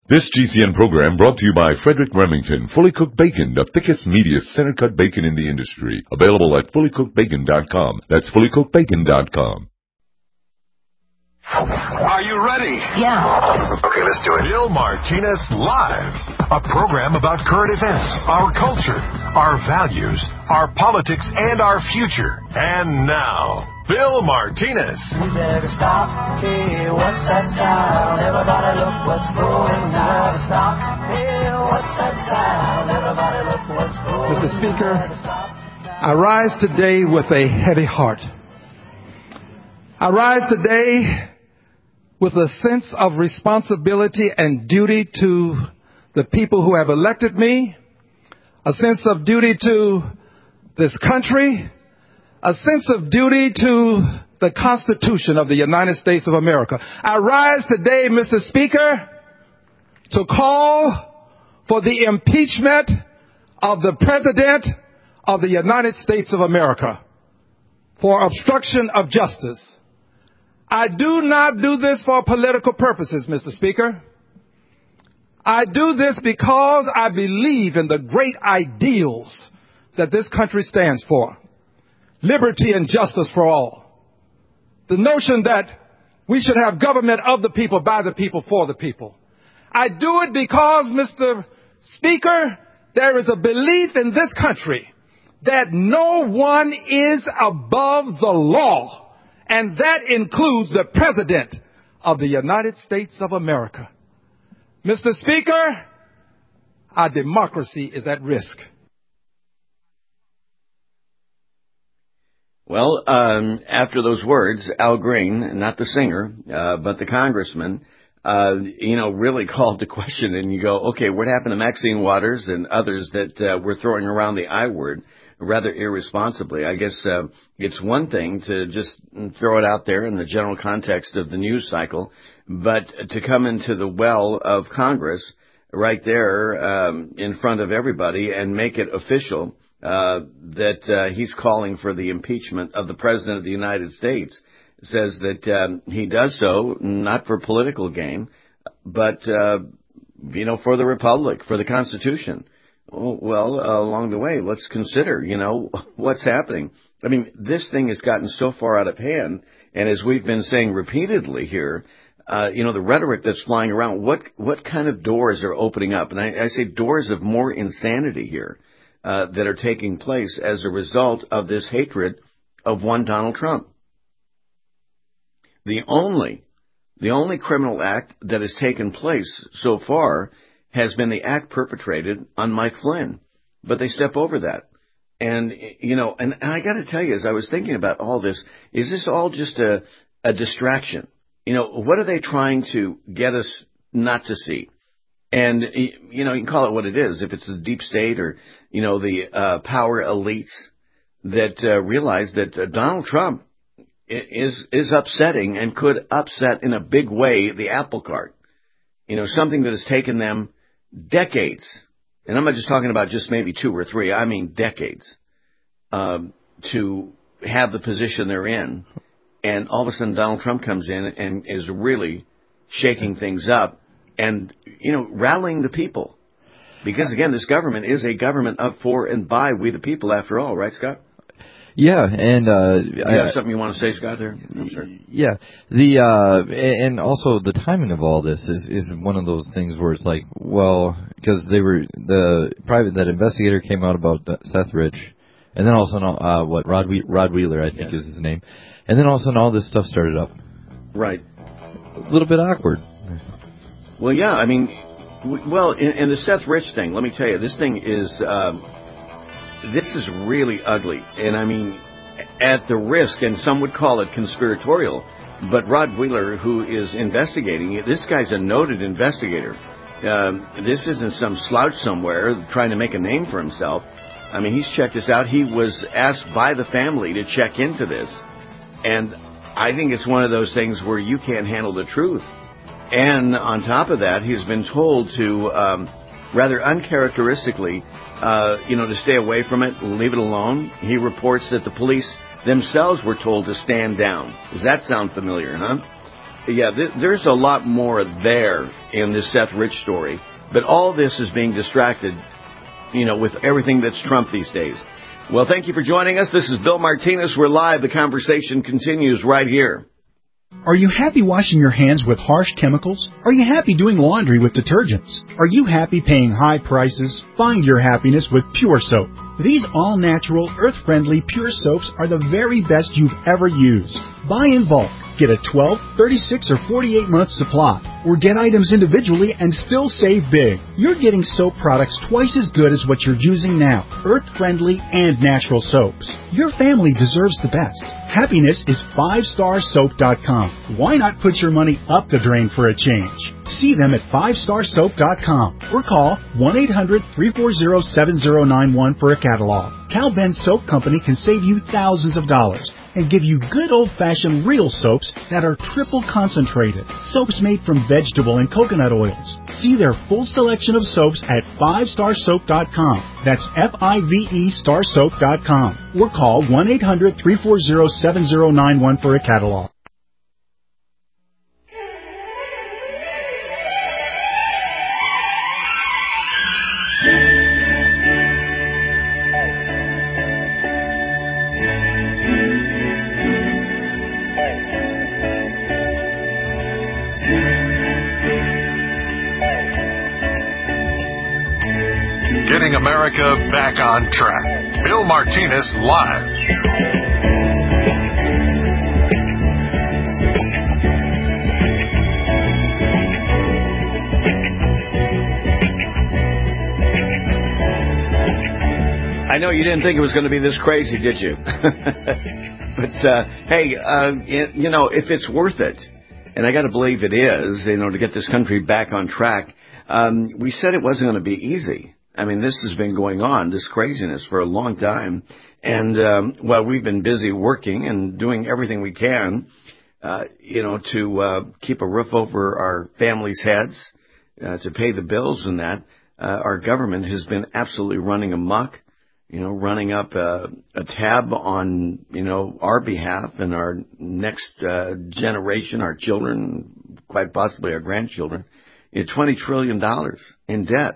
This GCN program brought to you by Frederick Remington, Fully Cooked Bacon, the thickest, meatiest, center-cut bacon in the industry. Available at fullycookedbacon.com. That's fullycookedbacon.com. Are you ready? Yeah. Okay, let's do it. Bill Martinez Live, a program about current events, our culture, our values, our politics, and our future. And now, Bill Martinez. We better stop. Hey, what's that sound? Everybody look what's going on. Stop. Hey, what's that sound? Everybody look what's going on. Mr. Speaker, I rise today with a heavy heart. I rise today with a sense of responsibility and duty to the people who have elected me, a sense of duty to this country, a sense of duty to the Constitution of the United States of America. I rise today, Mr. Speaker, to call for the impeachment of the President of the United States of America for obstruction of justice. I do not do this for political purposes, Mr. Speaker. I do this because I believe in the great ideals that this country stands for. Liberty and justice for all. The notion that we should have government of the people, by the people, for the people. I do it because, Mr. Speaker, there is a belief in this country that no one is above the law. And that includes the President of the United States of America. Mr. Speaker, our democracy is at risk. Well, after those words, Al Green, not the singer, but the congressman, really called the question, and you go, okay, what happened to Maxine Waters and others that were throwing around the I word rather irresponsibly? I guess it's one thing to just throw it out there in the general context of the news cycle, but to come into the well of Congress right there in front of everybody and make it official that he's calling for the impeachment of the President of the United States, says that he does so not for political gain, but, for the Republic, for the Constitution. Well, along the way, let's consider, what's happening. I mean, this thing has gotten so far out of hand, and as we've been saying repeatedly here, the rhetoric that's flying around, what kind of doors are opening up? And I say doors of more insanity here that are taking place as a result of this hatred of one Donald Trump. The only criminal act that has taken place so far has been the act perpetrated on Mike Flynn, but they step over that. And, and I got to tell you, as I was thinking about all this, is this all just a distraction? What are they trying to get us not to see? And, you can call it what it is, if it's the deep state or, the power elites that realize that Donald Trump is upsetting and could upset in a big way the apple cart. Something that has taken them decades, and I'm not just talking about just maybe 2 or 3, I mean decades, to have the position they're in. And all of a sudden Donald Trump comes in and is really shaking things up and, rallying the people. Because, again, this government is a government of, for, and by we the people, after all. Right, Scott? Yeah, and you have something you want to say, Scott? There, I'm sorry. Yeah, and also the timing of all this is one of those things where it's like, well, because that investigator came out about Seth Rich, and then also Rod Wheeler, I think is his name, and then also all this stuff started up. Right. A little bit awkward. Well, yeah, I mean, in the Seth Rich thing, let me tell you, this thing is. This is really ugly, and I mean, at the risk, and some would call it conspiratorial, but Rod Wheeler, who is investigating, this guy's a noted investigator. This isn't some slouch somewhere trying to make a name for himself. I mean, he's checked this out. He was asked by the family to check into this, and I think it's one of those things where you can't handle the truth. And on top of that, he's been told to, rather uncharacteristically, to stay away from it, leave it alone. He reports that the police themselves were told to stand down. Does that sound familiar, huh? Yeah, there's a lot more there in this Seth Rich story, but all this is being distracted, with everything that's Trump these days. Well, thank you for joining us. This is Bill Martinez. We're live. The conversation continues right here. Are you happy washing your hands with harsh chemicals? Are you happy doing laundry with detergents? Are you happy paying high prices? Find your happiness with Pure Soap. These all-natural, earth-friendly Pure Soaps are the very best you've ever used. Buy in bulk. Get a 12, 36, or 48-month supply. Or get items individually and still save big. You're getting soap products twice as good as what you're using now. Earth-friendly and natural soaps. Your family deserves the best. Happiness is 5starsoap.com. Why not put your money up the drain for a change? See them at 5starsoap.com or call 1-800-340-7091 for a catalog. Cal Ben Soap Company can save you thousands of dollars and give you good old-fashioned real soaps that are triple concentrated. Soaps made from vegetable and coconut oils. See their full selection of soaps at 5starsoap.com. That's F-I-V-E starsoap.com. Or call 1-800-340-7091 for a catalog. Getting America back on track. Bill Martinez live. I know you didn't think it was going to be this crazy, did you? But, hey, if it's worth it, and I got to believe it is, to get this country back on track, we said it wasn't going to be easy. I mean, this has been going on, this craziness, for a long time. And while we've been busy working and doing everything we can, to keep a roof over our families' heads, to pay the bills and that, our government has been absolutely running amok, running up a tab on, our behalf and our next generation, our children, quite possibly our grandchildren, $20 trillion in debt.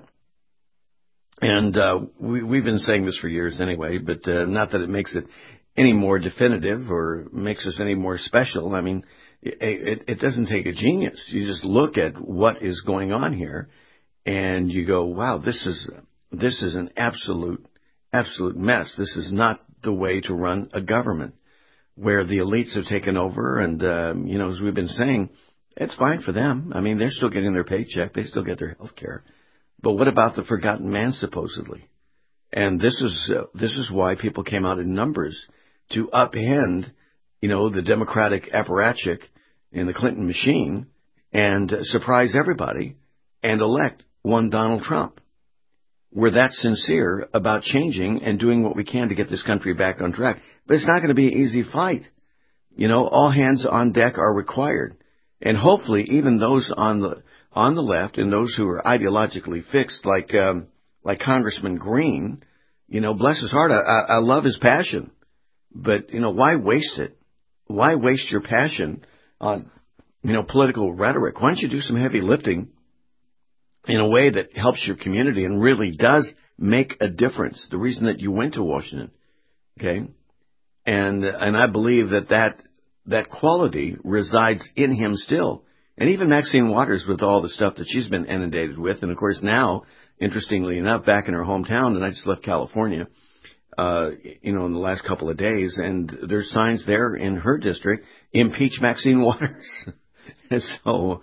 And we've been saying this for years anyway, but not that it makes it any more definitive or makes us any more special. I mean, it doesn't take a genius. You just look at what is going on here, and you go, "Wow, this is an absolute mess. This is not the way to run a government where the elites have taken over." And as we've been saying, it's fine for them. I mean, they're still getting their paycheck. They still get their health care. But what about the forgotten man, supposedly? And this is why people came out in numbers to upend, the Democratic apparatchik in the Clinton machine and surprise everybody and elect one Donald Trump. We're that sincere about changing and doing what we can to get this country back on track. But it's not going to be an easy fight. All hands on deck are required. And hopefully even those on the left and those who are ideologically fixed, like Congressman Green, bless his heart, I love his passion. But, why waste it? Why waste your passion on, political rhetoric? Why don't you do some heavy lifting in a way that helps your community and really does make a difference? The reason that you went to Washington, okay? And I believe that quality resides in him still. And even Maxine Waters, with all the stuff that she's been inundated with, and of course now, interestingly enough, back in her hometown, and I just left California, in the last couple of days, and there's signs there in her district, impeach Maxine Waters. And so,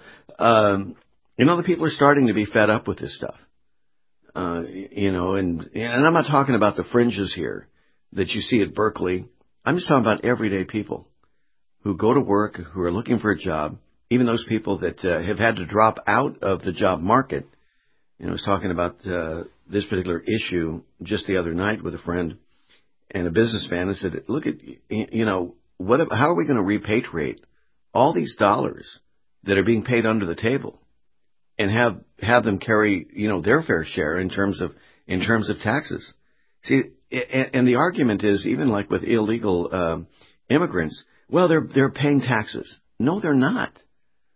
the people are starting to be fed up with this stuff. And I'm not talking about the fringes here that you see at Berkeley. I'm just talking about everyday people who go to work, who are looking for a job, even those people that have had to drop out of the job market. I was talking about this particular issue just the other night with a friend and a businessman. I said, look at, how are we going to repatriate all these dollars that are being paid under the table and have them carry, their fair share in terms of taxes? See, and the argument is, even like with illegal immigrants, well, they're paying taxes. No, they're not.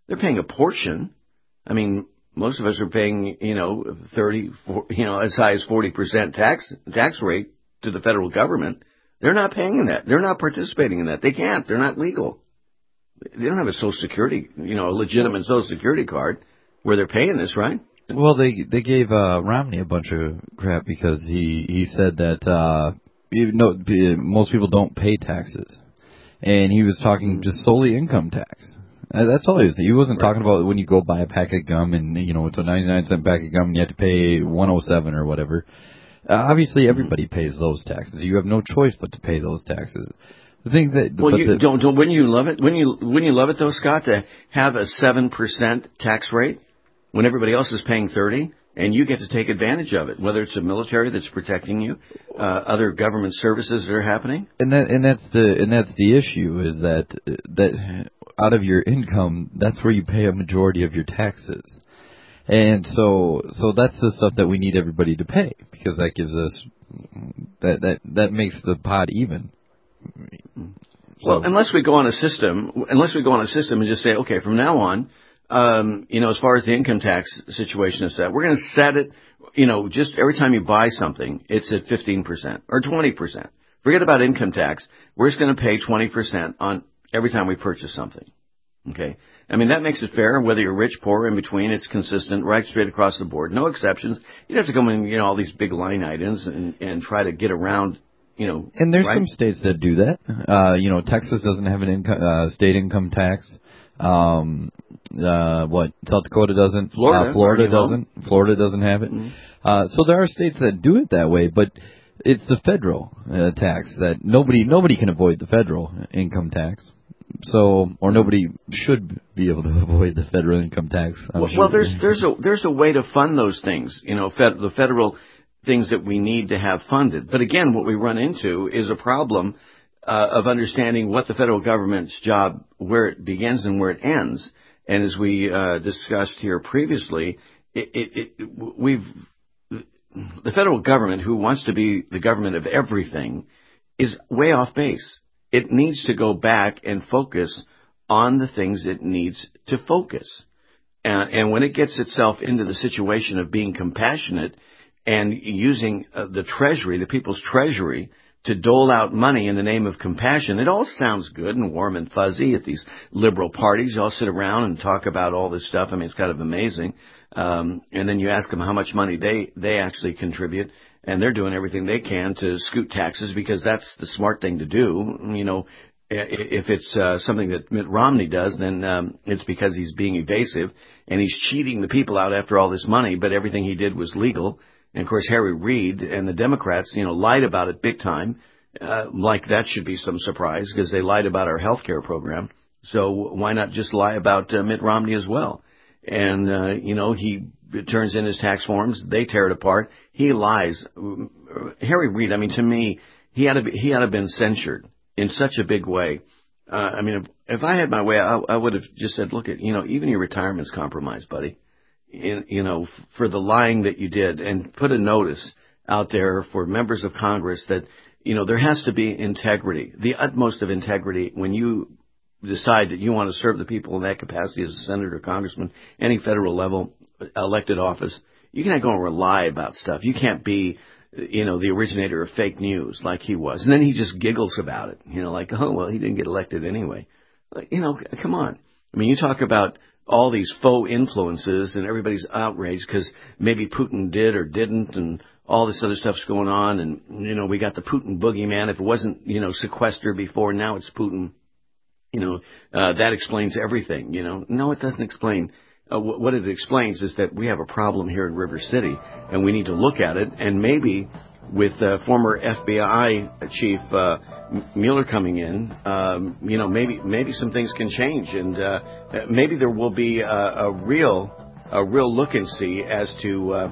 They're paying a portion. I mean, most of us are paying, 30, as high as 40% tax rate to the federal government. They're not paying that. They're not participating in that. They can't. They're not legal. They don't have a Social Security, a legitimate Social Security card where they're paying this, right? Well, they gave Romney a bunch of crap because he said that most people don't pay taxes, and he was talking just solely income tax. That's all he was. He wasn't talking about when you go buy a pack of gum and it's a 99-cent pack of gum and you have to pay $107 or whatever. Obviously, everybody pays those taxes. You have no choice but to pay those taxes. The things that wouldn't you love it? Wouldn't you love it though, Scott, to have a 7% tax rate when everybody else is paying 30%, and you get to take advantage of it, whether it's the military that's protecting you, other government services that are happening. And that's the issue is that out of your income, that's where you pay a majority of your taxes. And so that's the stuff that we need everybody to pay, because that gives us that makes the pot even. Well, unless we go on a system and just say, okay, from now on, as far as the income tax situation is set, we're going to set it, just every time you buy something, it's at 15% or 20%. Forget about income tax. We're just going to pay 20% on every time we purchase something. Okay? I mean, that makes it fair, whether you're rich, poor, in between. It's consistent, right straight across the board. No exceptions. You'd have to come in, all these big line items and try to get around, And there's some states that do that. Texas doesn't have an state income tax. South Dakota doesn't. Florida doesn't. Florida doesn't have it. Mm-hmm. So there are states that do it that way, but it's the federal tax that nobody can avoid the federal income tax. So, or nobody should be able to avoid the federal income tax. Well, there's a way to fund those things. The federal things that we need to have funded. But again, what we run into is a problem of understanding what the federal government's job, where it begins and where it ends. And as we discussed here previously, the federal government, who wants to be the government of everything, is way off base. It needs to go back and focus on the things it needs to focus. And when it gets itself into the situation of being compassionate and using the treasury, the people's treasury, to dole out money in the name of compassion, it all sounds good and warm and fuzzy at these liberal parties. You all sit around and talk about all this stuff. I mean, it's kind of amazing. And then you ask them how much money they actually contribute, and they're doing everything they can to scoot taxes because that's the smart thing to do. If it's something that Mitt Romney does, then it's because he's being evasive and he's cheating the people out after all this money, but everything he did was legal. And, of course, Harry Reid and the Democrats, lied about it big time. Like that should be some surprise because they lied about our health care program. So why not just lie about Mitt Romney as well? And, he turns in his tax forms. They tear it apart. He lies. Harry Reid, to me, he had to have been censured in such a big way. If I had my way, I would have just said, look at, even your retirement's compromised, buddy. For the lying that you did, and put a notice out there for members of Congress that, there has to be integrity, the utmost of integrity when you decide that you want to serve the people in that capacity as a senator, congressman, any federal level elected office. You can't go and lie about stuff. You can't be, the originator of fake news like he was. And then he just giggles about it, like, oh, well, he didn't get elected anyway. Like, come on. You talk about all these faux influences and everybody's outraged because maybe Putin did or didn't and all this other stuff's going on. And, we got the Putin boogeyman. If it wasn't, sequestered before, now it's Putin. That explains everything, No, it doesn't explain. What it explains is that we have a problem here in River City and we need to look at it. And maybe with former FBI Chief Mueller coming in, maybe some things can change, and maybe there will be a real look and see as to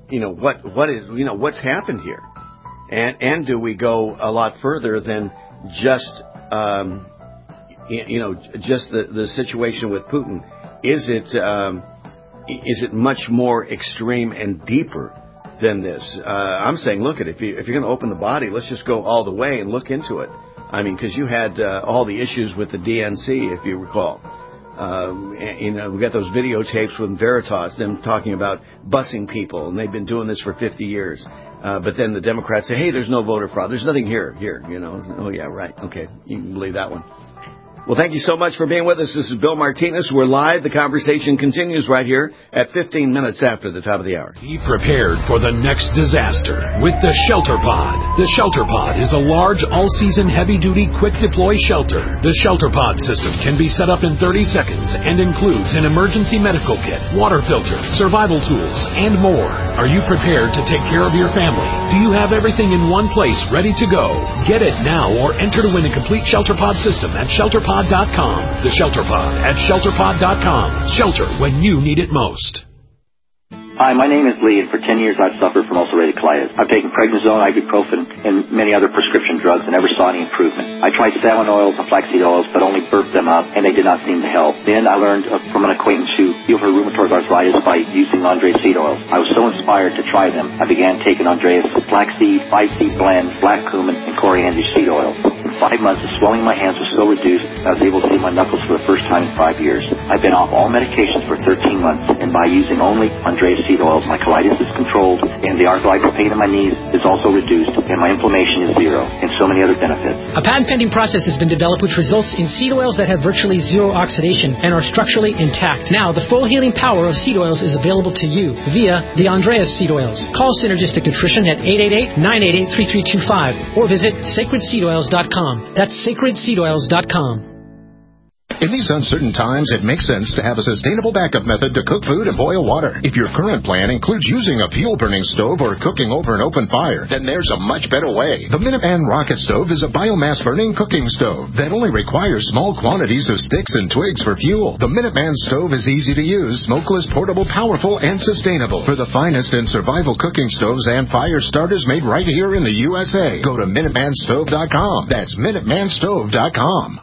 what's happened here, and do we go a lot further than just just the situation with Putin? Is it much more extreme and deeper than this? I'm saying, look at it. If you're going to open the body, let's just go all the way and look into it. Because you had all the issues with the DNC, if you recall. We got those videotapes from Veritas, them talking about busing people, and they've been doing this for 50 years. But then the Democrats say, hey, there's no voter fraud. There's nothing here. Oh, yeah, right. Okay, you can believe that one. Well, thank you so much for being with us. This is Bill Martinez. We're live. The conversation continues right here at 15 minutes after the top of the hour. Be prepared for the next disaster with the Shelter Pod. The Shelter Pod is a large, all-season, heavy-duty, quick-deploy shelter. The Shelter Pod system can be set up in 30 seconds and includes an emergency medical kit, water filter, survival tools, and more. Are you prepared to take care of your family? Do you have everything in one place ready to go? Get it now or enter to win a complete Shelter Pod system at ShelterPod.com. The Shelter Pod at ShelterPod.com. Shelter when you need it most. Hi, my name is Lee, and for 10 years I've suffered from ulcerative colitis. I've taken prednisone, ibuprofen, and many other prescription drugs and never saw any improvement. I tried salmon oils and flaxseed oils, but only burped them up, and they did not seem to help. Then I learned from an acquaintance who healed her rheumatoid arthritis by using Andreas seed oils. I was so inspired to try them, I began taking Andreas flaxseed, 5-seed blend, black cumin, and coriander seed oils. In 5 months, the swelling in my hands was so reduced, I was able to see my knuckles for the first time in 5 years. I've been off all medications for 13 months, and by using only Andreas seed oils, my colitis is controlled, and the arthritis pain in my knees is also reduced, and my inflammation is zero, and so many other benefits. A patent-pending process has been developed which results in seed oils that have virtually zero oxidation and are structurally intact. Now, the full healing power of seed oils is available to you via the Andreas seed oils. Call Synergistic Nutrition at 888-988-3325 or visit sacredseedoils.com. That's sacredseedoils.com. In these uncertain times, it makes sense to have a sustainable backup method to cook food and boil water. If your current plan includes using a fuel-burning stove or cooking over an open fire, then there's a much better way. The Minuteman Rocket Stove is a biomass-burning cooking stove that only requires small quantities of sticks and twigs for fuel. The Minuteman Stove is easy to use, smokeless, portable, powerful, and sustainable. For the finest in survival cooking stoves and fire starters made right here in the USA, go to MinutemanStove.com. That's MinutemanStove.com.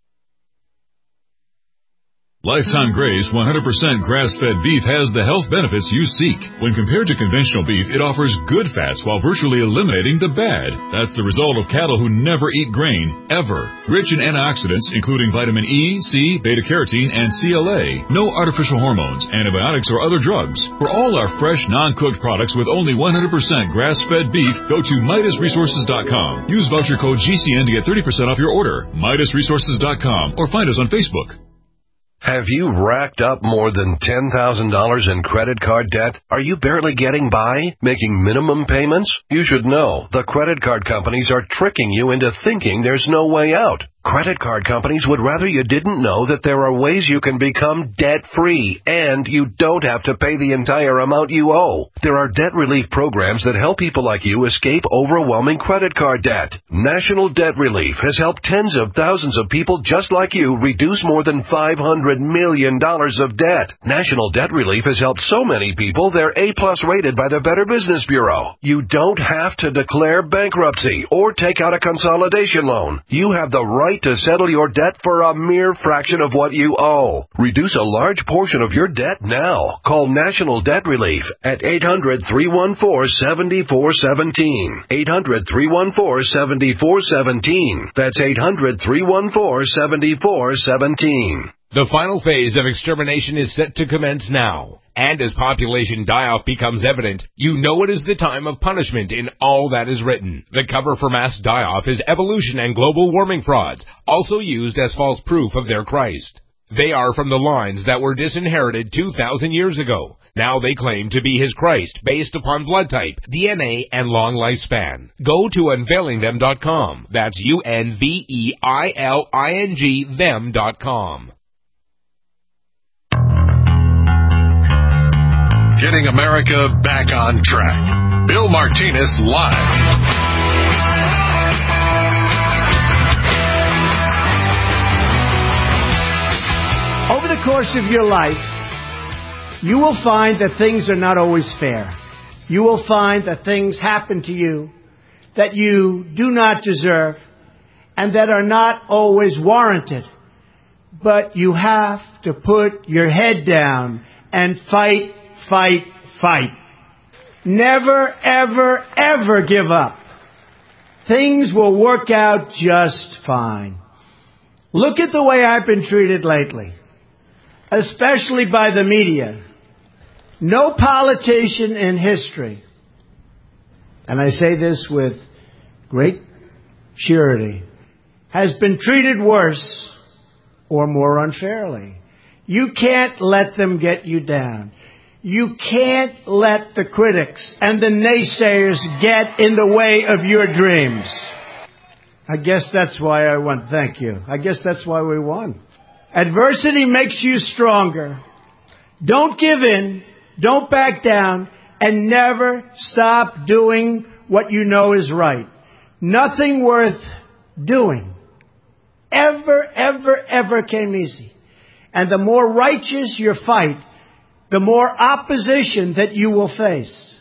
Lifetime Graze 100% grass-fed beef has the health benefits you seek. When compared to conventional beef, it offers good fats while virtually eliminating the bad. That's the result of cattle who never eat grain, ever. Rich in antioxidants, including vitamin E, C, beta-carotene, and CLA. No artificial hormones, antibiotics, or other drugs. For all our fresh, non-cooked products with only 100% grass-fed beef, go to MidasResources.com. Use voucher code GCN to get 30% off your order. MidasResources.com or find us on Facebook. Have you racked up more than $10,000 in credit card debt? Are you barely getting by, making minimum payments? You should know the credit card companies are tricking you into thinking there's no way out. Credit card companies would rather you didn't know that there are ways you can become debt-free, and you don't have to pay the entire amount you owe. There are debt relief programs that help people like you escape overwhelming credit card debt. National Debt Relief has helped tens of thousands of people just like you reduce more than $500 million of debt. National Debt Relief has helped so many people they're A-plus rated by the Better Business Bureau. You don't have to declare bankruptcy or take out a consolidation loan. You have the right to settle your debt for a mere fraction of what you owe. Reduce a large portion of your debt now. Call National Debt Relief at 800-314-7417. 800-314-7417. That's 800-314-7417. The final phase of extermination is set to commence now. And as population die-off becomes evident, you know it is the time of punishment in all that is written. The cover for mass die-off is evolution and global warming frauds, also used as false proof of their Christ. They are from the lines that were disinherited 2,000 years ago. Now they claim to be his Christ based upon blood type, DNA, and long lifespan. Go to unveilingthem.com. That's UNVEILING them.com. Getting America back on track. Bill Martinez live. Over the course of your life, you will find that things are not always fair. You will find that things happen to you that you do not deserve and that are not always warranted. But you have to put your head down and fight. Never, ever, ever give up. Things will work out just fine. Look at the way I've been treated lately. especially by the media. No politician in history, and I say this with great surety, has been treated worse or more unfairly. You can't let them get you down. You can't let the critics and the naysayers get in the way of your dreams. I guess that's why I won. Thank you. I guess that's why we won. Adversity makes you stronger. Don't give in. Don't back down. And never stop doing what you know is right. Nothing worth doing ever came easy. And the more righteous your fight, the more opposition that you will face.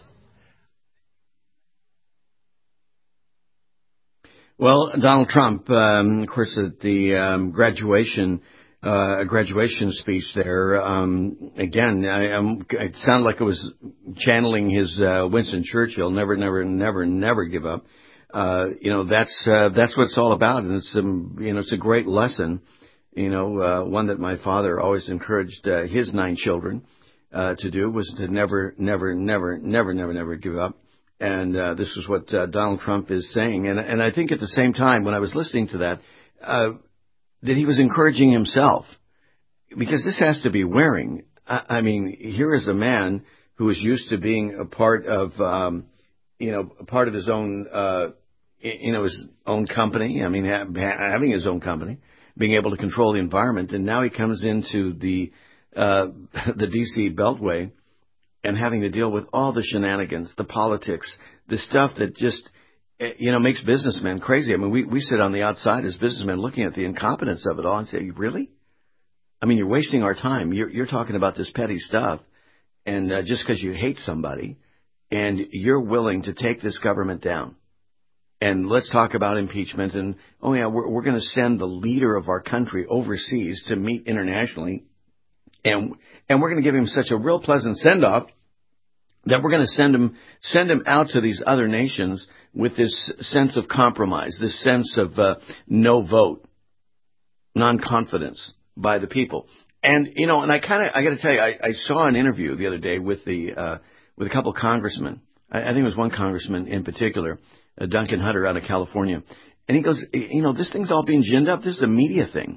Well, Donald Trump, of course, at the graduation speech there, again, it sounded like it was channeling his Winston Churchill, never give up. That's what it's all about, and it's a great lesson. One that my father always encouraged his 9 children to do, was to never give up. And this is what Donald Trump is saying. And I think at the same time, when I was listening to that he was encouraging himself, because this has to be wearing. I mean, here is a man who is used to being a part of his own his own company. I mean, having his own company, being able to control the environment, and now he comes into the D.C. Beltway and having to deal with all the shenanigans, the politics, the stuff that just makes businessmen crazy. I mean, we sit on the outside as businessmen looking at the incompetence of it all and say, really? I mean, you're wasting our time. You're talking about this petty stuff, and just because you hate somebody, and you're willing to take this government down. And let's talk about impeachment. And, we're going to send the leader of our country overseas to meet internationally. And we're going to give him such a real pleasant send-off that we're going to send him out to these other nations with this sense of compromise, this sense of no vote, non-confidence by the people. And, and I got to tell you, I saw an interview the other day with a couple of congressmen. I think it was one congressman in particular, Duncan Hunter out of California. And he goes, this thing's all being ginned up. This is a media thing,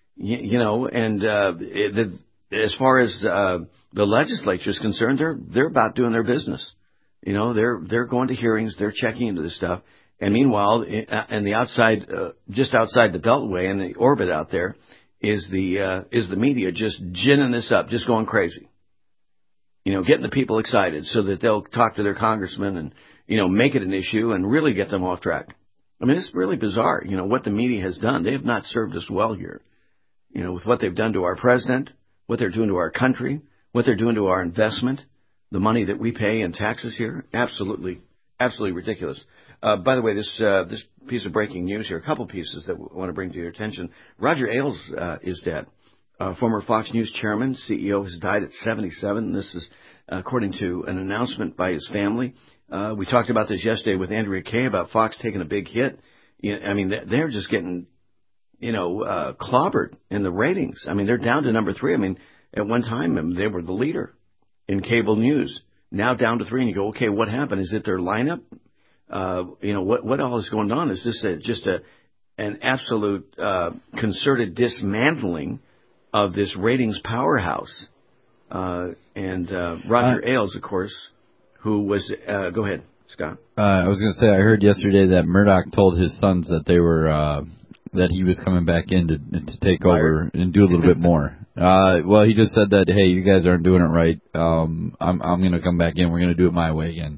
as far as the legislature is concerned, they're about doing their business. They're going to hearings, they're checking into this stuff. And meanwhile, in the outside, just outside the Beltway and the orbit out there, is the media just ginning this up, just going crazy. Getting the people excited so that they'll talk to their congressmen and, make it an issue and really get them off track. I mean, it's really bizarre, what the media has done. They have not served us well here, with what they've done to our president, what they're doing to our country, what they're doing to our investment, the money that we pay in taxes here. Absolutely ridiculous. By the way, this piece of breaking news here, a couple pieces that I want to bring to your attention. Roger Ailes is dead. Former Fox News chairman, CEO, has died at 77. This is according to an announcement by his family. We talked about this yesterday with Andrea Kaye about Fox taking a big hit. I mean, they're just getting, clobbered in the ratings. I mean, they're down to number 3. I mean, at one time, they were the leader in cable news. Now down to 3, and you go, okay, what happened? Is it their lineup? What all is going on? Is this just an absolute concerted dismantling of this ratings powerhouse? And Roger Ailes, of course, who was go ahead, Scott. I was going to say, I heard yesterday that Murdoch told his sons that they were that he was coming back in to take over and do a little bit more. Well, he just said that, hey, you guys aren't doing it right. I'm going to come back in. We're going to do it my way again.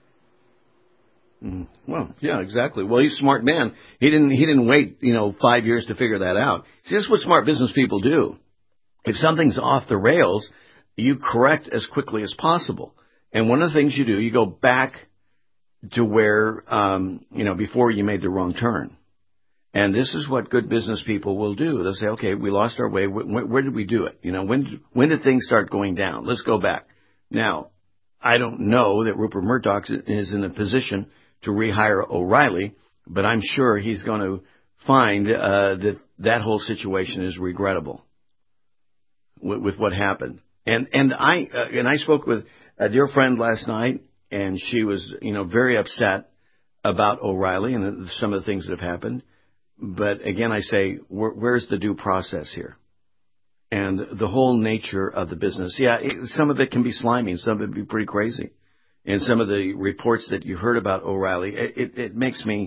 Well, yeah, exactly. Well, he's a smart man. He didn't wait, 5 years to figure that out. See, this is what smart business people do. If something's off the rails, you correct as quickly as possible. And one of the things you do, you go back to where, before you made the wrong turn. And this is what good business people will do. They'll say, okay, we lost our way. Where did we do it? When did things start going down? Let's go back. Now, I don't know that Rupert Murdoch is in a position to rehire O'Reilly, but I'm sure he's going to find that whole situation is regrettable. with what happened. And I spoke with a dear friend last night, and she was, very upset about O'Reilly and some of the things that have happened. But again, I say, where's the due process here? And the whole nature of the business. Yeah, some of it can be slimy, and some of it can be pretty crazy. And some of the reports that you heard about O'Reilly, it makes me,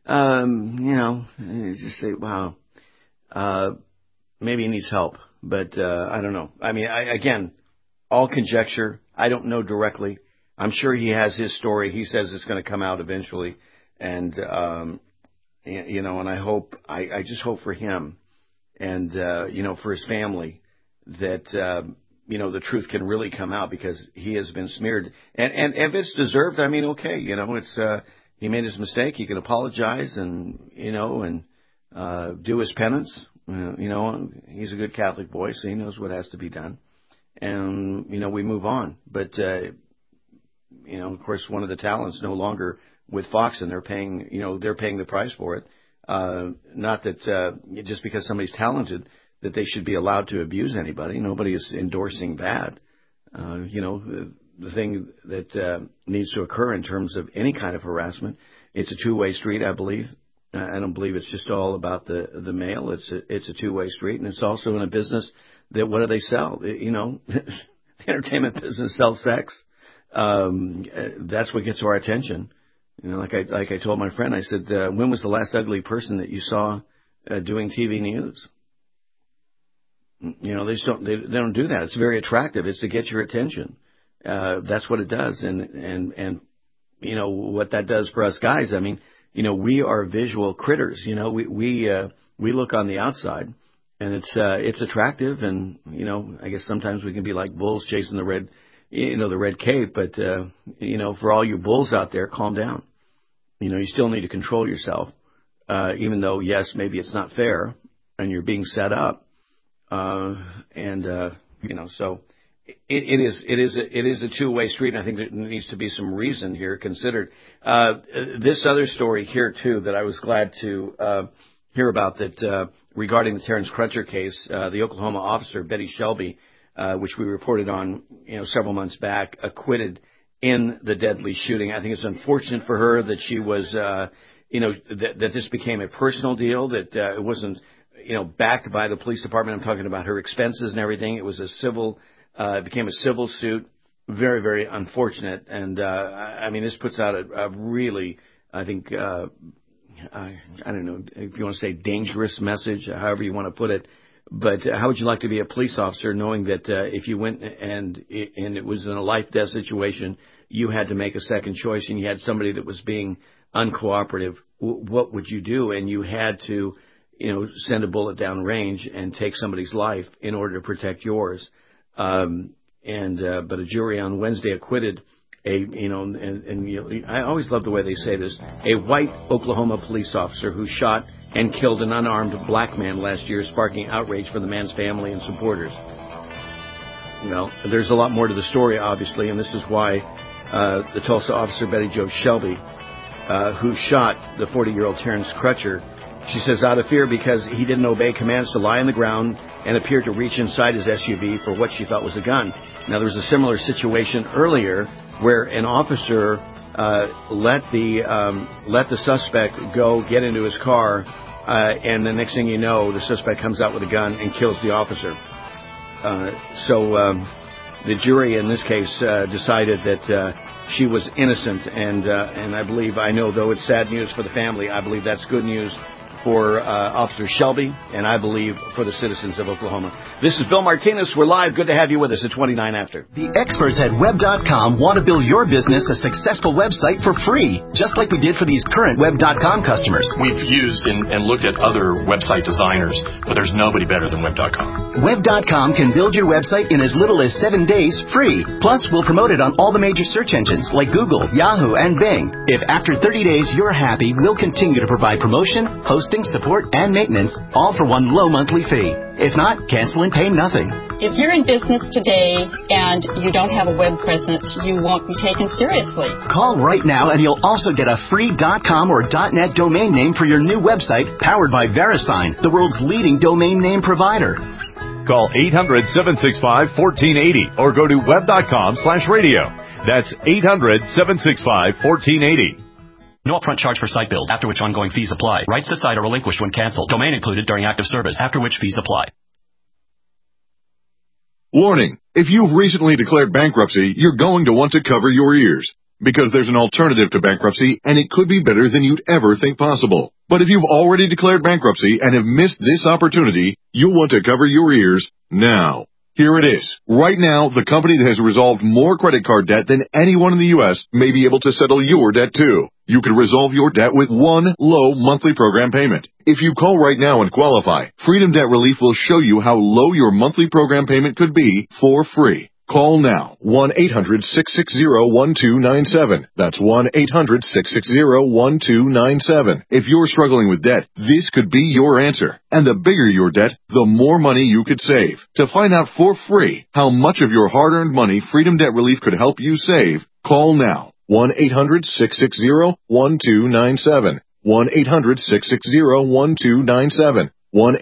just say, wow, maybe he needs help. But I don't know. I mean, again, all conjecture. I don't know directly. I'm sure he has his story. He says it's going to come out eventually. And, and I just hope for him and, for his family that, the truth can really come out, because he has been smeared. And if it's deserved, I mean, okay, it's, he made his mistake. He can apologize and, do his penance. He's a good Catholic boy, so he knows what has to be done. And, we move on. But, of course, one of the talents no longer with Fox, and they're paying the price for it. Not that just because somebody's talented that they should be allowed to abuse anybody. Nobody is endorsing that. The thing that needs to occur in terms of any kind of harassment, it's a two-way street, I believe. I don't believe it's just all about the male. It's a two-way street, and it's also in a business that, what do they sell? The entertainment business sells sex. That's what gets our attention. Like I told my friend, I said, when was the last ugly person that you saw doing TV news? They don't do that. It's very attractive. It's to get your attention. That's what it does. And what that does for us guys, I mean, we are visual critters. We look on the outside, and it's attractive. And, I guess sometimes we can be like bulls chasing the red cape. But, for all you bulls out there, calm down. You still need to control yourself, even though, yes, maybe it's not fair and you're being set up. So it is a two-way street, and I think there needs to be some reason here considered. This other story here, too, that I was glad to hear about, that regarding the Terrence Crutcher case, the Oklahoma officer, Betty Shelby, which we reported on, several months back, acquitted in the deadly shooting. I think it's unfortunate for her that she was, that this became a personal deal, that it wasn't, backed by the police department. I'm talking about her expenses and everything. It was it became a civil suit. Very, very unfortunate. And, this puts out a really, I think, I don't know if you want to say dangerous message, however you want to put it. But how would you like to be a police officer knowing that if you went and it was in a life-death situation, you had to make a second choice and you had somebody that was being uncooperative? What would you do? And you had to, send a bullet down range and take somebody's life in order to protect yours. But a jury on Wednesday acquitted I always love the way they say this, a white Oklahoma police officer who shot and killed an unarmed black man last year, sparking outrage from the man's family and supporters. Well, there's a lot more to the story, obviously, and this is why the Tulsa officer, Betty Jo Shelby, who shot the 40-year-old Terrence Crutcher, she says, out of fear because he didn't obey commands to lie on the ground and appeared to reach inside his SUV for what she thought was a gun. Now, there was a similar situation earlier where an officer let the suspect go get into his car, and the next thing you know, the suspect comes out with a gun and kills the officer. The jury in this case decided that she was innocent, and I know, though it's sad news for the family, I believe that's good news for Officer Shelby, and I believe for the citizens of Oklahoma. This is Bill Martinez. We're live. Good to have you with us at 29 after. The experts at Web.com want to build your business a successful website for free, just like we did for these current Web.com customers. We've used and looked at other website designers, but there's nobody better than Web.com. Web.com can build your website in as little as 7 days free. Plus, we'll promote it on all the major search engines like Google, Yahoo, and Bing. If after 30 days you're happy, we'll continue to provide promotion, hosting, support, and maintenance, all for one low monthly fee. If not, cancel and pay nothing. If you're in business today and you don't have a web presence, you won't be taken seriously. Call right now and you'll also get a free .com or .net domain name for your new website, powered by VeriSign, the world's leading domain name provider. Call 800-765-1480 or go to web.com/radio. That's 800-765-1480. No upfront charge for site build, after which ongoing fees apply. Rights to site are relinquished when canceled. Domain included during active service, after which fees apply. Warning. If you've recently declared bankruptcy, you're going to want to cover your ears. Because there's an alternative to bankruptcy, and it could be better than you'd ever think possible. But if you've already declared bankruptcy and have missed this opportunity, you'll want to cover your ears now. Here it is. Right now, the company that has resolved more credit card debt than anyone in the U.S. may be able to settle your debt too. You can resolve your debt with one low monthly program payment. If you call right now and qualify, Freedom Debt Relief will show you how low your monthly program payment could be for free. Call now, 1-800-660-1297. That's 1-800-660-1297. If you're struggling with debt, this could be your answer. And the bigger your debt, the more money you could save. To find out for free how much of your hard-earned money Freedom Debt Relief could help you save, call now, 1-800-660-1297. 1-800-660-1297.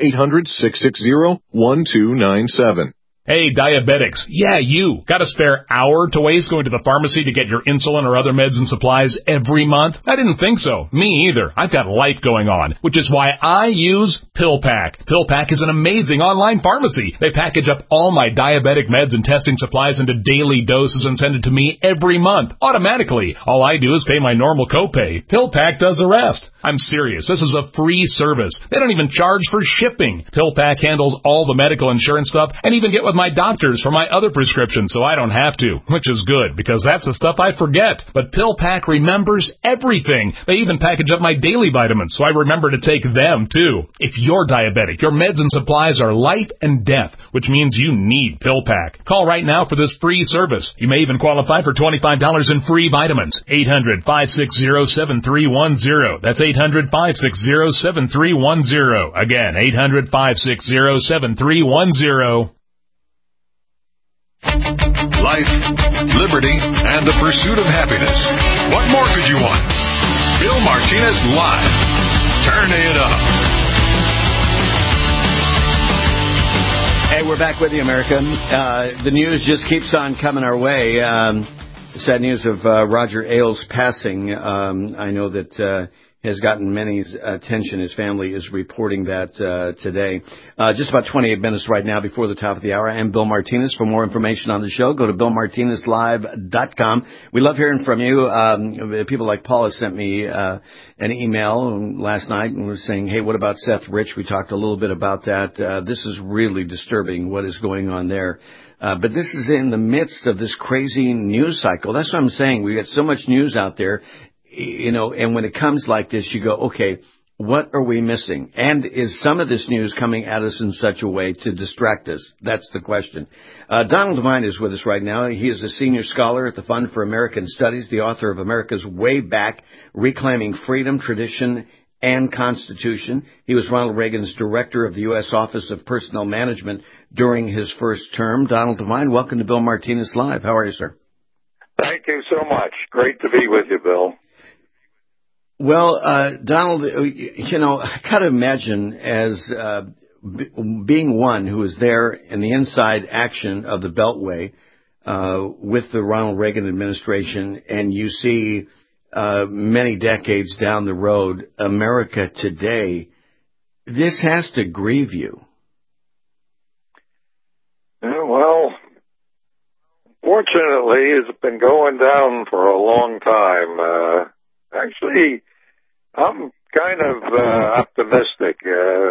1-800-660-1297. Hey, diabetics. Yeah, you. Got a spare hour to waste going to the pharmacy to get your insulin or other meds and supplies every month? I didn't think so. Me either. I've got life going on, which is why I use PillPack. PillPack is an amazing online pharmacy. They package up all my diabetic meds and testing supplies into daily doses and send it to me every month, automatically. All I do is pay my normal copay. PillPack does the rest. I'm serious. This is a free service. They don't even charge for shipping. PillPack handles all the medical insurance stuff and even get with my doctors for my other prescriptions so I don't have to, which is good because that's the stuff I forget. But PillPack remembers everything. They even package up my daily vitamins so I remember to take them too. If you're diabetic, your meds and supplies are life and death, which means you need PillPack. Call right now for this free service. You may even qualify for $25 in free vitamins. 800-560-7310. That's 800-560-7310. Again, 800-560-7310. Life, liberty, and the pursuit of happiness. What more could you want? Bill Martinez Live. Turn it up. Hey, we're back with you, America. The news just keeps on coming our way. Sad news of Roger Ailes passing. I know that has gotten many attention. His family is reporting that today. Just about 28 minutes right now before the top of the hour. I'm Bill Martinez. For more information on the show, go to BillMartinezLive.com. We love hearing from you. People like Paula sent me an email last night and was saying, hey, what about Seth Rich? We talked a little bit about that. This is really disturbing what is going on there. But this is in the midst of this crazy news cycle. That's what I'm saying. We got so much news out there. You know, and when it comes like this, you go, okay, what are we missing? And is some of this news coming at us in such a way to distract us? That's the question. Donald Devine is with us right now. He is a senior scholar at the Fund for American Studies, the author of America's Way Back, Reclaiming Freedom, Tradition, and Constitution. He was Ronald Reagan's director of the U.S. Office of Personnel Management during his first term. Donald Devine, welcome to Bill Martinez Live. How are you, sir? Thank you so much. Great to be with you, Bill. Well, Donald, you know, I got to imagine as being one who was there in the inside action of the Beltway with the Ronald Reagan administration, and you see many decades down the road, America today, this has to grieve you. Well, fortunately, it's been going down for a long time. Actually, I'm kind of optimistic.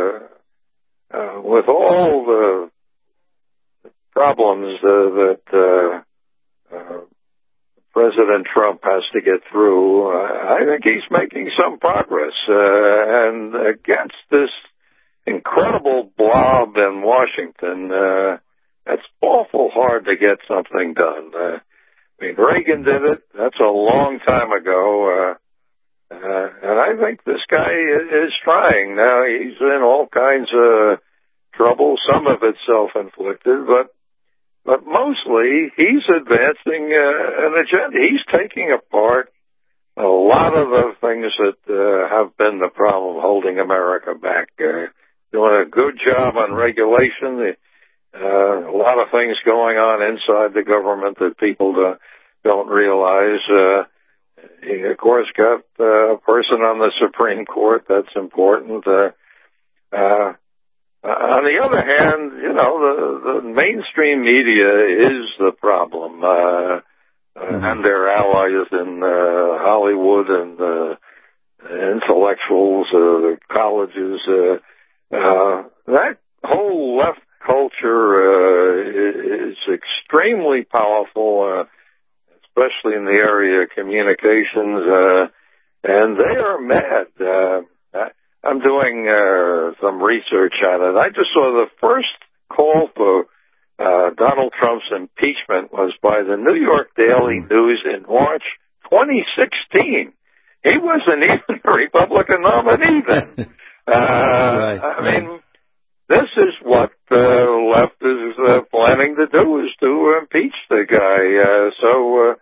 With all the problems that President Trump has to get through, I think he's making some progress. And against this incredible blob in Washington, it's awful hard to get something done. I mean, Reagan did it. That's a long time ago. And I think this guy is trying. Now, he's in all kinds of trouble, some of it self-inflicted, but mostly he's advancing an agenda. He's taking apart a lot of the things that have been the problem holding America back. Doing a good job on regulation. a lot of things going on inside the government that people don't realize. He, of course, got a person on the Supreme Court. That's important. On the other hand, the mainstream media is the problem, and their allies in Hollywood and intellectuals, the colleges. That whole left culture is extremely powerful, especially in the area of communications, and they are mad. I'm doing some research on it. I just saw the first call for Donald Trump's impeachment was by the New York Daily News in March 2016. He wasn't even a Republican nominee then. I mean, this is what the left is planning to do, is to impeach the guy.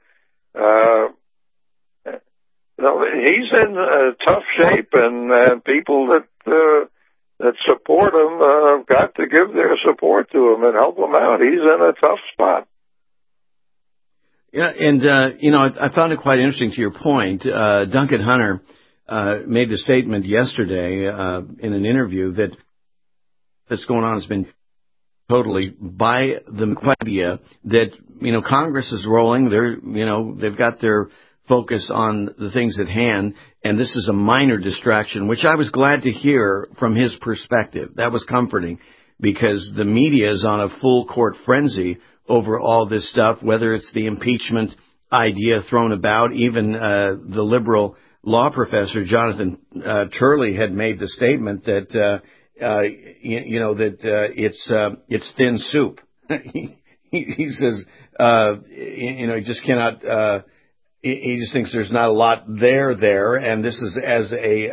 He's in tough shape, and people that support him have got to give their support to him and help him out. He's in a tough spot. Yeah, and I found it quite interesting to your point. Duncan Hunter made the statement yesterday in an interview that what's going on has been totally by the media. That Congress is rolling. They've got their focus on the things at hand, and this is a minor distraction, which I was glad to hear from his perspective. That was comforting, because the media is on a full court frenzy over all this stuff, whether it's the impeachment idea thrown about. Even the liberal law professor, Jonathan Turley, had made the statement that, it's thin soup. He says, he just cannot, he just thinks there's not a lot there, and this is as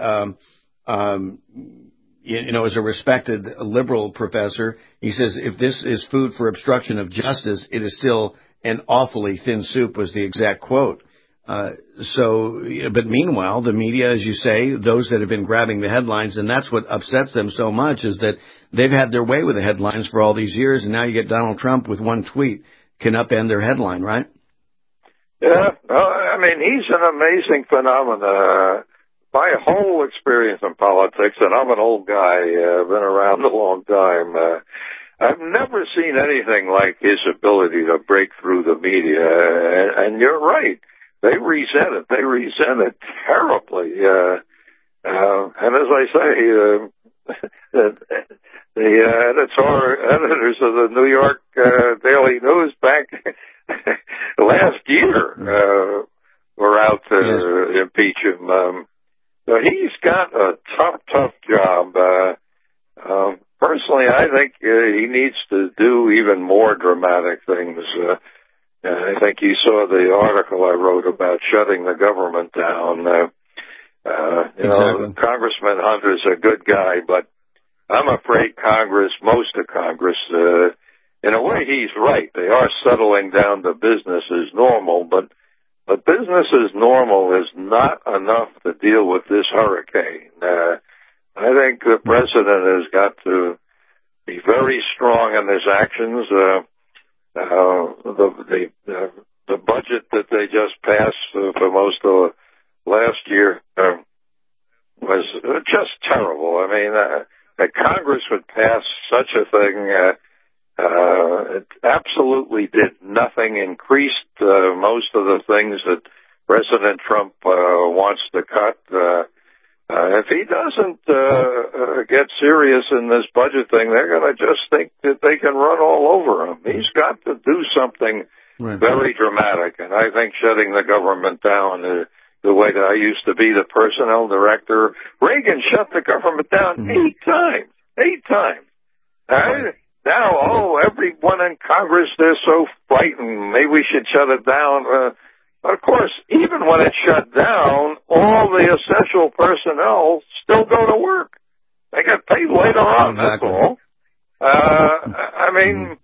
a respected liberal professor. He says, if this is food for obstruction of justice, it is still an awfully thin soup, was the exact quote. But meanwhile, the media, as you say, those that have been grabbing the headlines, and that's what upsets them so much, is that they've had their way with the headlines for all these years, and now you get Donald Trump with one tweet can upend their headline, right? Yeah, I mean, he's an amazing phenomenon. My whole experience in politics, and I'm an old guy, been around a long time, I've never seen anything like his ability to break through the media. And you're right, they resent it. They resent it terribly. And as I say, the editors of the New York Daily News back last year were out to impeach him. So he's got a tough job. Personally, I think he needs to do even more dramatic things. I think you saw the article I wrote about shutting the government down. Exactly. Congressman Hunter's a good guy, but I'm afraid most of Congress, in a way he's right. They are settling down to business as normal, but business as normal is not enough to deal with this hurricane. I think the president has got to be very strong in his actions. The budget that they just passed for most of last year was just terrible. I mean, that Congress would pass such a thing, it absolutely did nothing, increased most of the things that President Trump wants to cut. If he doesn't get serious in this budget thing, they're going to just think that they can run all over him. He's got to do something very dramatic, and I think shutting the government down the way that I used to be the personnel director. Reagan shut the government down 8 times. 8 times. Now, everyone in Congress, they're so frightened. Maybe we should shut it down. Of course, even when it's shut down, all the essential personnel still go to work. They get paid later on, that's all. I mean,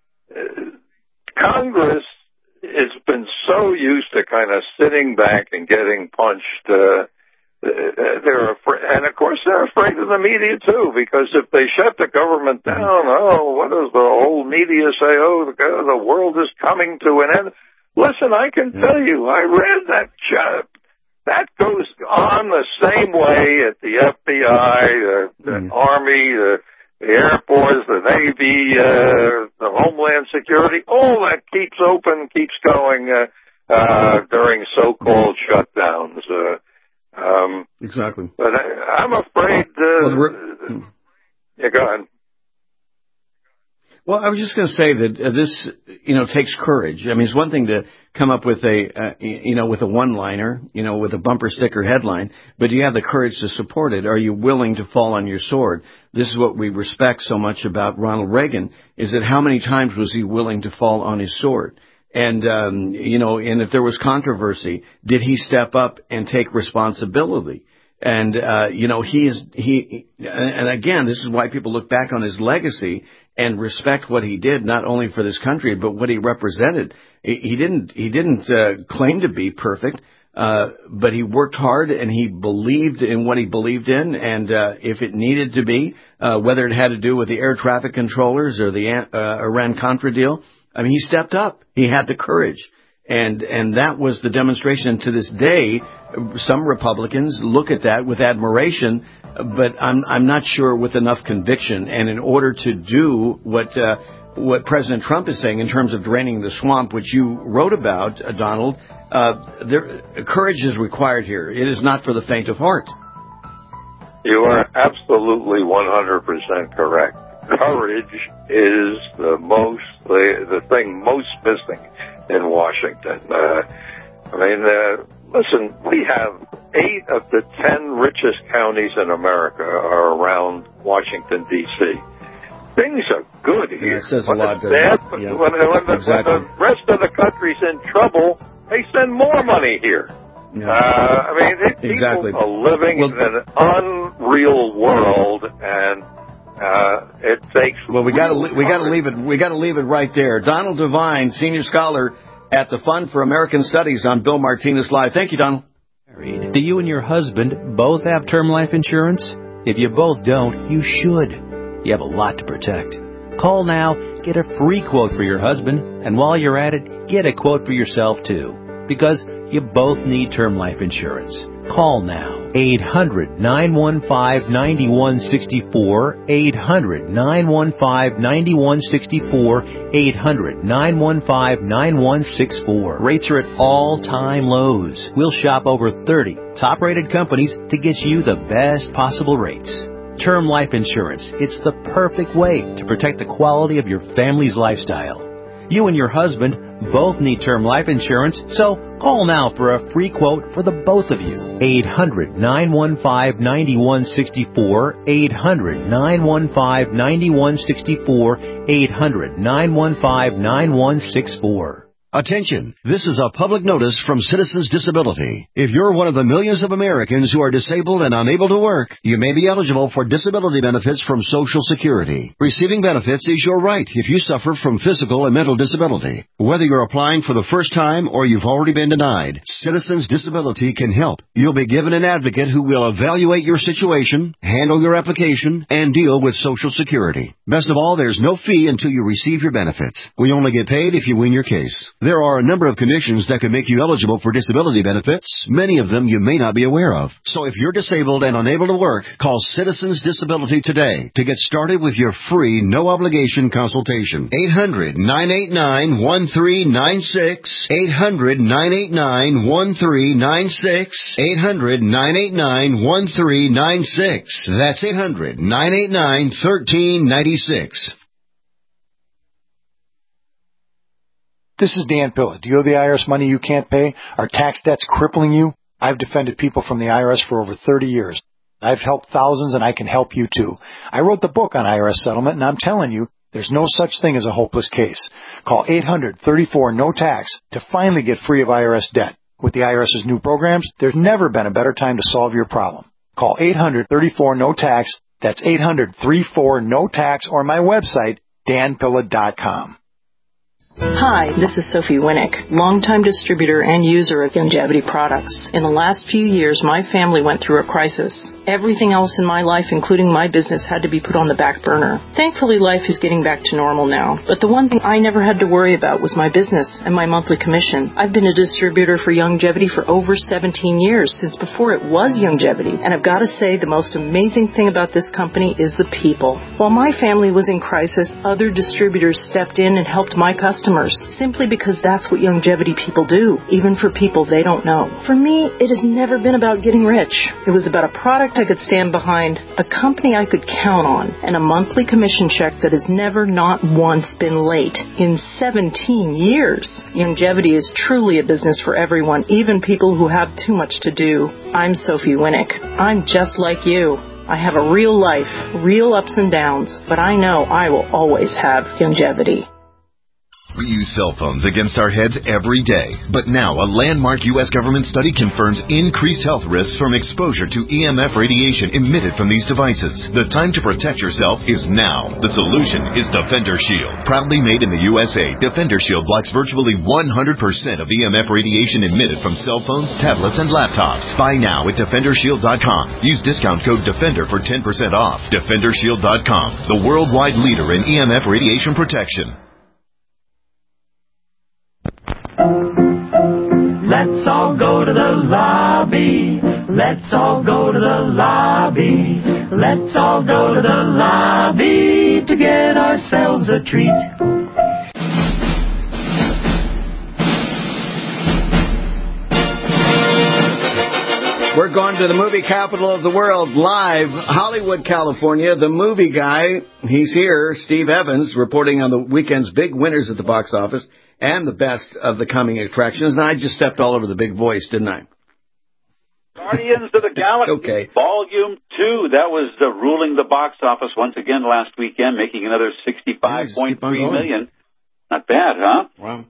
Congress has been so used to kind of sitting back and getting punched and of course they're afraid of the media too, because if they shut the government down, what does the whole media say? Oh, the world is coming to an end. Listen, I can tell you, I read that that goes on the same way at the FBI, the Army, the Air Force, the Navy, the Homeland Security. All that keeps open, keeps going during so-called shutdowns. Exactly. But I'm afraid. Yeah, go ahead. Well, I was just going to say that this, takes courage. I mean, it's one thing to come up with with a one-liner, with a bumper sticker headline, but do you have the courage to support it? Are you willing to fall on your sword? This is what we respect so much about Ronald Reagan, is that how many times was he willing to fall on his sword? And, and if there was controversy, did he step up and take responsibility? And, and again, this is why people look back on his legacy and respect what he did, not only for this country, but what he represented. He didn't claim to be perfect, but he worked hard and he believed in what he believed in. And, if it needed to be, whether it had to do with the air traffic controllers or the Iran-Contra deal, I mean, he stepped up. He had the courage. And that was the demonstration. To this day, some Republicans look at that with admiration, but I'm not sure with enough conviction. And in order to do what President Trump is saying in terms of draining the swamp, which you wrote about, Donald, courage is required here. It is not for the faint of heart. You are absolutely 100% correct. Courage is the thing most missing in Washington. Listen, we have 8 of the 10 richest counties in America are around Washington, D.C. Things are good here. It says a lot. When the rest of the country's in trouble, they send more money here. Yeah. People are living in an unreal world, and it takes. Well, we got to leave it. We got to leave it right there. Donald Devine, senior scholar at the Fund for American Studies on Bill Martinez Live. Thank you, Donald. Do you and your husband both have term life insurance? If you both don't, you should. You have a lot to protect. Call now, get a free quote for your husband, and while you're at it, get a quote for yourself too. Because you both need term life insurance. Call now. 800-915-9164. 800-915-9164. 800-915-9164. Rates are at all-time lows. We'll shop over 30 top-rated companies to get you the best possible rates. Term life insurance. It's the perfect way to protect the quality of your family's lifestyle. You and your husband both need term life insurance, so call now for a free quote for the both of you. 800-915-9164. 800-915-9164. 800-915-9164. Attention, this is a public notice from Citizens Disability. If you're one of the millions of Americans who are disabled and unable to work, you may be eligible for disability benefits from Social Security. Receiving benefits is your right if you suffer from physical and mental disability. Whether you're applying for the first time or you've already been denied, Citizens Disability can help. You'll be given an advocate who will evaluate your situation, handle your application, and deal with Social Security. Best of all, there's no fee until you receive your benefits. We only get paid if you win your case. There are a number of conditions that can make you eligible for disability benefits. Many of them you may not be aware of. So if you're disabled and unable to work, call Citizens Disability today to get started with your free, no-obligation consultation. 800-989-1396. 800-989-1396. 800-989-1396. That's 800-989-1396. This is Dan Pilla. Do you owe the IRS money you can't pay? Are tax debts crippling you? I've defended people from the IRS for over 30 years. I've helped thousands, and I can help you too. I wrote the book on IRS settlement, and I'm telling you, there's no such thing as a hopeless case. Call 800-34-NO-TAX to finally get free of IRS debt. With the IRS's new programs, there's never been a better time to solve your problem. Call 800-34-NO-TAX. That's 800-34-NO-TAX, or my website, danpilla.com. Hi, this is Sophie Winnick, longtime distributor and user of Youngevity products. In the last few years, my family went through a crisis. Everything else in my life, including my business, had to be put on the back burner. Thankfully, life is getting back to normal now. But the one thing I never had to worry about was my business and my monthly commission. I've been a distributor for Youngevity for over 17 years, since before it was Youngevity. And I've got to say, the most amazing thing about this company is the people. While my family was in crisis, other distributors stepped in and helped my customers, simply because that's what Youngevity people do, even for people they don't know. For me, it has never been about getting rich. It was about a product I could stand behind, a company I could count on, and a monthly commission check that has never not once been late in 17 years. Youngevity is truly a business for everyone, even people who have too much to do. I'm Sophie Winnick. I'm just like you. I have a real life, real ups and downs, but I know I will always have Youngevity. We use cell phones against our heads every day. But now, a landmark U.S. government study confirms increased health risks from exposure to EMF radiation emitted from these devices. The time to protect yourself is now. The solution is Defender Shield. Proudly made in the USA, Defender Shield blocks virtually 100% of EMF radiation emitted from cell phones, tablets, and laptops. Buy now at DefenderShield.com. Use discount code DEFENDER for 10% off. DefenderShield.com, the worldwide leader in EMF radiation protection. Let's all go to the lobby. Let's all go to the lobby. Let's all go to the lobby to get ourselves a treat. We're going to the movie capital of the world, live, Hollywood, California. The movie guy, he's here, Steve Evans, reporting on the weekend's big winners at the box office and the best of the coming attractions. And I just stepped all over the big voice, didn't I? Guardians of the Galaxy, okay. Volume 2. That was ruling the box office once again last weekend, making another $65.3 million. Not bad, huh? Wow.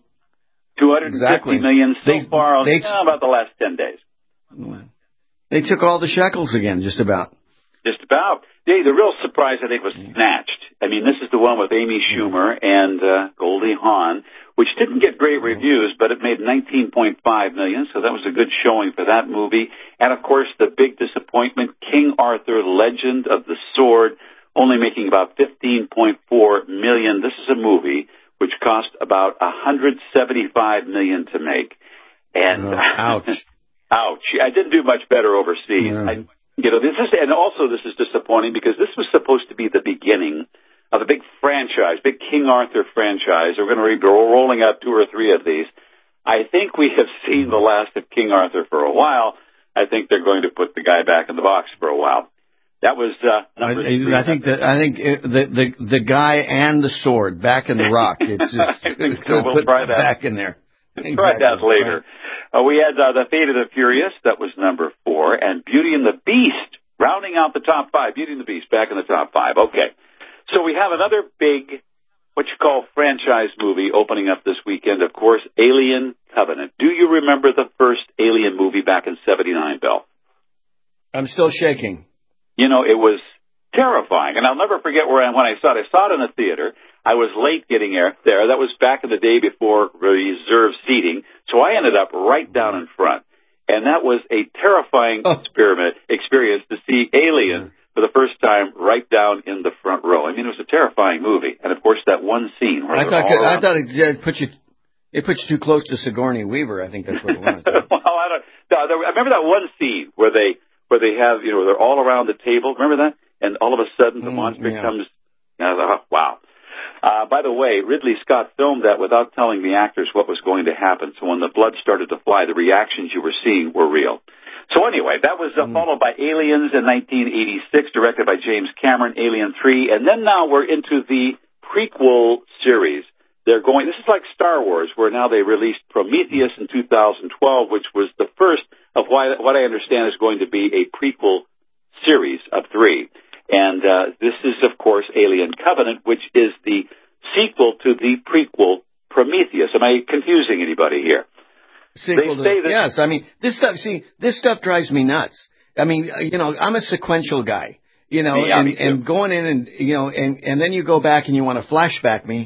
$250 million so far about the last 10 days. They took all the shekels again, just about. Just about. The real surprise, I think, was Snatched. I mean, this is the one with Amy Schumer and Goldie Hawn, which didn't get great reviews, but it made $19.5 million, so that was a good showing for that movie. And, of course, the big disappointment, King Arthur, Legend of the Sword, only making about $15.4 million. This is a movie which cost about $175 million to make. And ouch. Ouch. I didn't do much better overseas. Yeah. This is disappointing because this was supposed to be the beginning of a big franchise, big King Arthur franchise. We're going to be rolling out 2 or 3 of these. I think we have seen the last of King Arthur for a while. I think they're going to put the guy back in the box for a while. That was number 3. I think the guy and the sword back in the rock. It's just I think so. We'll try that back in there. Exactly. Try that later. We had The Fate of the Furious. That was number 4. And Beauty and the Beast, rounding out the top 5. Beauty and the Beast back in the top 5. Okay. So we have another big, what you call franchise movie opening up this weekend, of course, Alien Covenant. Do you remember the first Alien movie back in '79, Bill? I'm still shaking. You know, it was terrifying. And I'll never forget when I saw it. I saw it in the theater. I was late getting there. That was back in the day before reserved seating. So I ended up right down in front. And that was a terrifying experience to see Alien for the first time right down in the front row. I mean, it was a terrifying movie. And, of course, that one scene where I thought it put you too close to Sigourney Weaver. I think that's what it was. Well, I remember that one scene where they have, they're all around the table. Remember that? And all of a sudden the monster comes. Wow. By the way, Ridley Scott filmed that without telling the actors what was going to happen. So when the blood started to fly, the reactions you were seeing were real. So anyway, that was followed by Aliens in 1986, directed by James Cameron, Alien 3. And then now we're into the prequel series. This is like Star Wars, where now they released Prometheus in 2012, which was the first of what I understand is going to be a prequel series of 3. And this is, of course, Alien Covenant, which is the sequel to the prequel Prometheus. Am I confusing anybody here? Yes. I mean, this stuff drives me nuts. I mean, I'm a sequential guy, and going in and, and then you go back and you want to flashback me.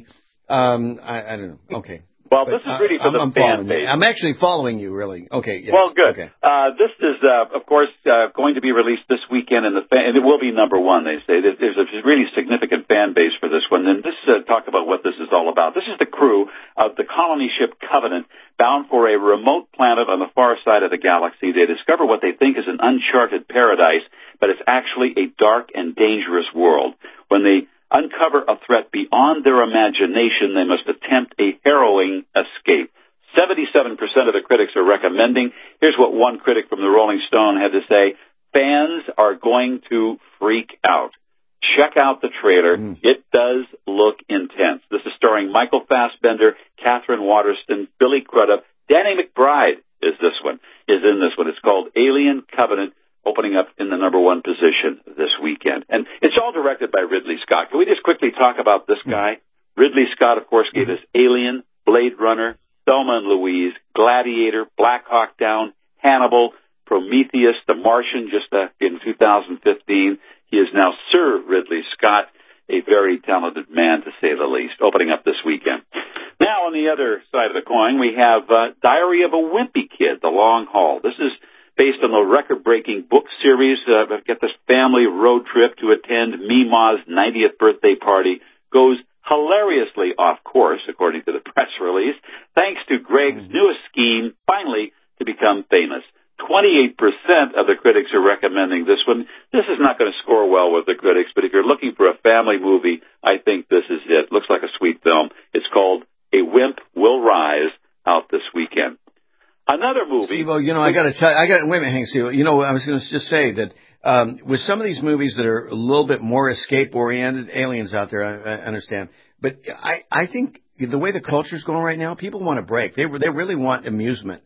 I don't know. Okay. Well, this is really for the fan base. I'm actually following you, really. Okay. Yes. Well, good. Okay. This is, of course, going to be released this weekend, and it will be number one, they say. There's a really significant fan base for this one. And this talk about what this is all about. This is the crew of the colony ship Covenant, bound for a remote planet on the far side of the galaxy. They discover what they think is an uncharted paradise, but it's actually a dark and dangerous world. When they uncover a threat beyond their imagination, they must attempt a harrowing escape. 77% of the critics are recommending. Here's what one critic from the Rolling Stone had to say. Fans are going to freak out. Check out the trailer. It does look intense. This is starring Michael Fassbender, Catherine Waterston, Billy Crudup. Danny McBride is in this one. It's called Alien Covenant, opening up in the number one position this weekend. And it's all directed by Ridley Scott. Can we just quickly talk about this guy? Ridley Scott, of course, gave us Alien, Blade Runner, Thelma and Louise, Gladiator, Black Hawk Down, Hannibal, Prometheus, The Martian, just in 2015. He is now Sir Ridley Scott, a very talented man, to say the least, opening up this weekend. Now, on the other side of the coin, we have Diary of a Wimpy Kid, The Long Haul. This is based on the record-breaking book series. Get this family road trip to attend Mima's 90th birthday party. Goes hilariously off course, according to the press release, thanks to Greg's newest scheme, finally, to become famous. 28% of the critics are recommending this one. This is not going to score well with the critics, but if you're looking for a family movie, I think this is it. Looks like a sweet film. It's called A Wimp Will Rise, out this weekend. Another movie. Steve, I got to tell you, wait a minute, Hank, Steve. I was going to just say that with some of these movies that are a little bit more escape-oriented, aliens out there, I understand. But I think the way the culture's going right now, people want a break. They really want amusement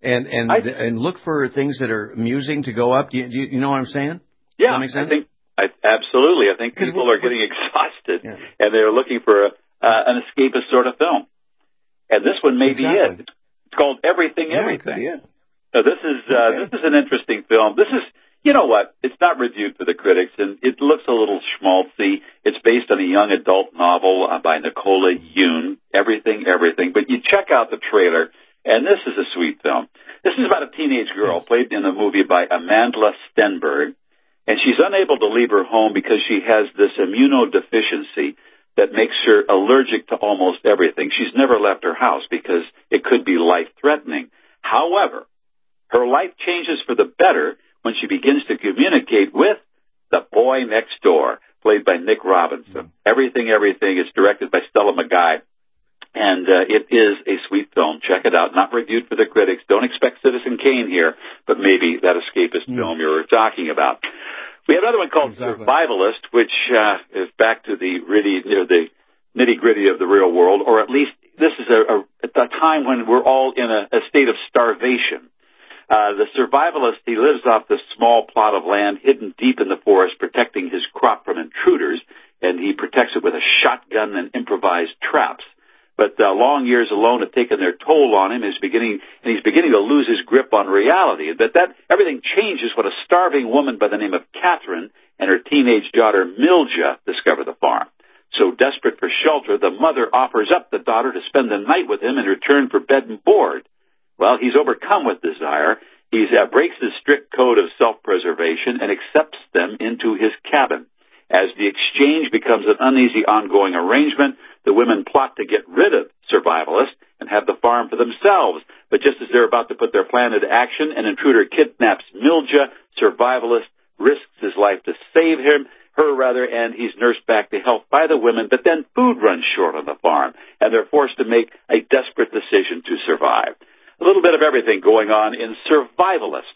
and look for things that are amusing to go up. Do you know what I'm saying? Yeah, Does that make sense? Absolutely. I think people are getting exhausted, and they're looking for an escapist sort of film. And this one may be it. It's called Everything, Everything. Now, this is an interesting film. This is, you know what? It's not reviewed for the critics, and it looks a little schmaltzy. It's based on a young adult novel by Nicola Yoon, Everything, Everything. But you check out the trailer, and this is a sweet film. This is about a teenage girl played in the movie by Amandla Stenberg, and she's unable to leave her home because she has this immunodeficiency that makes her allergic to almost everything. She's never left her house because it could be life-threatening. However, her life changes for the better when she begins to communicate with the boy next door, played by Nick Robinson. Everything, Everything is directed by Stella Maguire, and it is a sweet film. Check it out. Not reviewed for the critics. Don't expect Citizen Kane here, but maybe that escapist film you were talking about. We have another one called Survivalist, which is back to the really the nitty-gritty of the real world, or at least this is at a time when we're all in a state of starvation. The survivalist, he lives off this small plot of land hidden deep in the forest, protecting his crop from intruders, and he protects it with a shotgun and improvised traps. But long years alone have taken their toll on him. He's beginning to lose his grip on reality. But everything changes when a starving woman by the name of Catherine and her teenage daughter Milja discover the farm. So desperate for shelter, the mother offers up the daughter to spend the night with him in return for bed and board. Well, he's overcome with desire. He breaks his strict code of self-preservation and accepts them into his cabin. As the exchange becomes an uneasy ongoing arrangement, the women plot to get rid of Survivalist and have the farm for themselves. But just as they're about to put their plan into action, an intruder kidnaps Milja. Survivalist risks his life to save her, and he's nursed back to health by the women. But then food runs short on the farm, and they're forced to make a desperate decision to survive. A little bit of everything going on in Survivalist.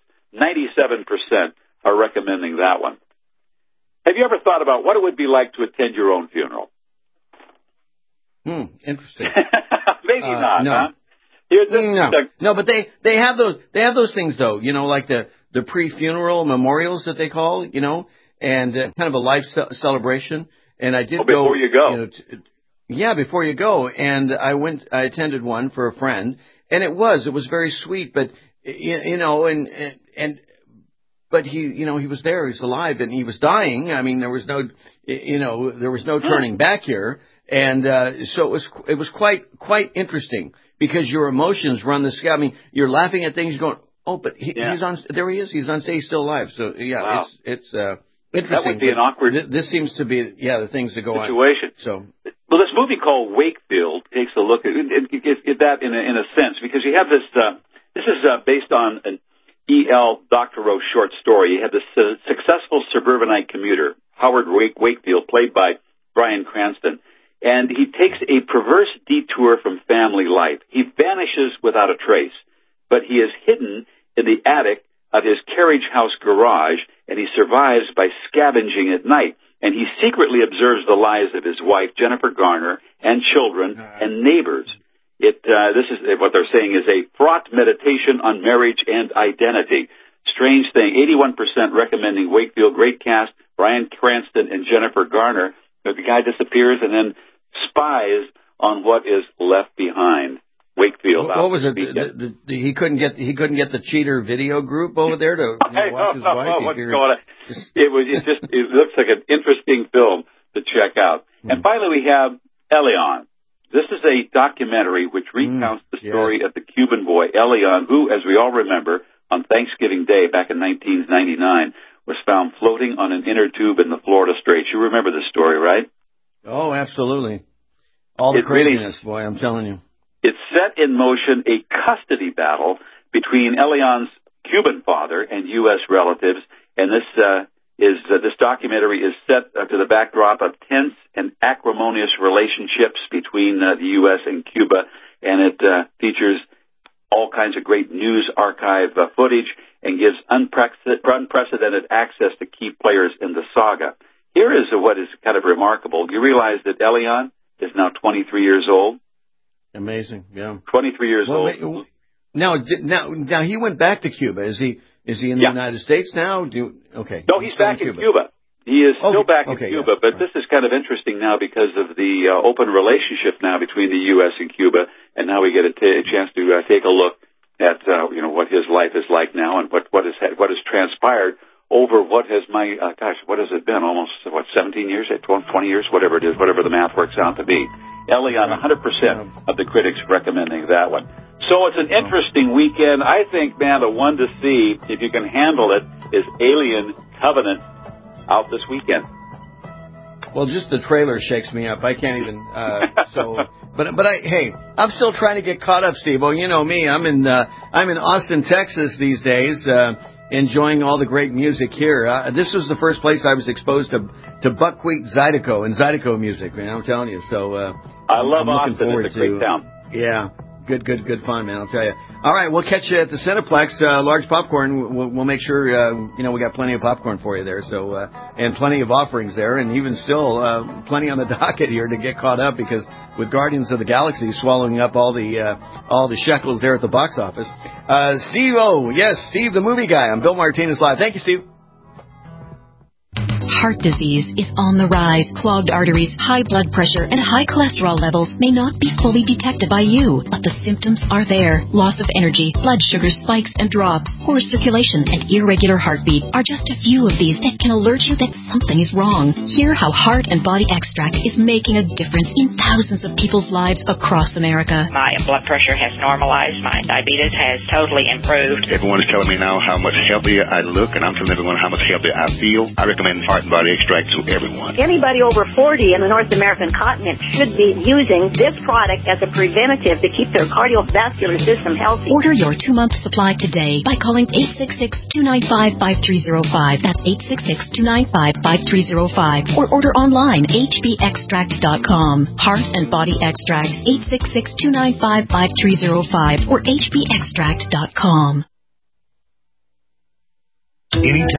97% are recommending that one. Have you ever thought about what it would be like to attend your own funeral? Interesting. Maybe not, no. Huh? No, but they have those things though. Like the pre-funeral memorials that they call, and kind of a life celebration. And I did go before you go. Before you go. And I attended one for a friend, and it was very sweet. But but he was there. He's alive, and he was dying. I mean, there was no turning back here. And so it was quite interesting because your emotions run the scale. I mean, you're laughing at things, going, oh, but he's on. There he is. He's on stage, still alive. So yeah, wow. it's interesting. That would be an awkward. This seems to be the things that go situation. On. So well, this movie called Wakefield takes a look at that in a sense, because you have this. This is based on an E.L. Doctorow short story. You have this successful suburbanite commuter, Howard Wakefield, played by Bryan Cranston, and he takes a perverse detour from family life. He vanishes without a trace, but he is hidden in the attic of his carriage house garage, and he survives by scavenging at night. And he secretly observes the lives of his wife, Jennifer Garner, and children and neighbors. This is what they're saying is a fraught meditation on marriage and identity. Strange thing. 81% recommending Wakefield. Great cast. Bryan Cranston and Jennifer Garner. The guy disappears and then spies on what is left behind. Wakefield. What was it? He couldn't get the cheater video group over there to watch his wife. What's going on? It looks like an interesting film to check out. And finally, we have Elian. This is a documentary which recounts the story of the Cuban boy Elian, who, as we all remember, on Thanksgiving Day back in 1999, was found floating on an inner tube in the Florida Straits. You remember this story, right? Oh, absolutely. All the craziness, boy, I'm telling you. It set in motion a custody battle between Elian's Cuban father and U.S. relatives, and this documentary is set to the backdrop of tense and acrimonious relationships between the U.S. and Cuba, and it features all kinds of great news archive footage and gives unprecedented access to key players in the saga. Here is what is kind of remarkable. You realize that Elian is now 23 years old? Amazing, yeah. 23 years old. Now he went back to Cuba. Is he in the United States now? Okay. No, he's back in Cuba. He is still back in Cuba, but this is kind of interesting now because of the open relationship now between the U.S. and Cuba, and now we get a chance to take a look at what his life is like now and what has transpired over what has what has it been? Almost 17 years, 20 years, whatever it is, whatever the math works out to be. Elian, 100% of the critics recommending that one. So it's an interesting weekend. I think, man, the one to see, if you can handle it, is Alien Covenant out this weekend. Well, just the trailer shakes me up. I can't even. I'm still trying to get caught up, Steve. Well, you know me. I'm in Austin, Texas these days, enjoying all the great music here. This was the first place I was exposed to buckwheat Zydeco and Zydeco music. Man, I'm telling you. So I love Austin. It's a great town. Yeah. Good fun, man, I'll tell you. All right, we'll catch you at the Cineplex, large popcorn. We'll make sure, we got plenty of popcorn for you there, so, and plenty of offerings there, and even still, plenty on the docket here to get caught up, because with Guardians of the Galaxy swallowing up all the shekels there at the box office. Steve the movie guy. I'm Bill Martinez Live. Thank you, Steve. Heart disease is on the rise. Clogged arteries, high blood pressure, and high cholesterol levels may not be fully detected by you, but the symptoms are there. Loss of energy, blood sugar spikes and drops, poor circulation, and irregular heartbeat are just a few of these that can alert you that something is wrong. Hear how Heart and Body Extract is making a difference in thousands of people's lives across America. My blood pressure has normalized. My diabetes has totally improved. Everyone is telling me now how much healthier I look, and I'm telling everyone how much healthier I feel. I recommend Heart and Body Extract to everyone. Anybody over 40 in the North American continent should be using this product as a preventative to keep their cardiovascular system healthy. Order your 2-month supply today by calling 866-295-5305. That's 866-295-5305. Or order online, hbextract.com. Heart and Body Extract, 866-295-5305 or hbextract.com.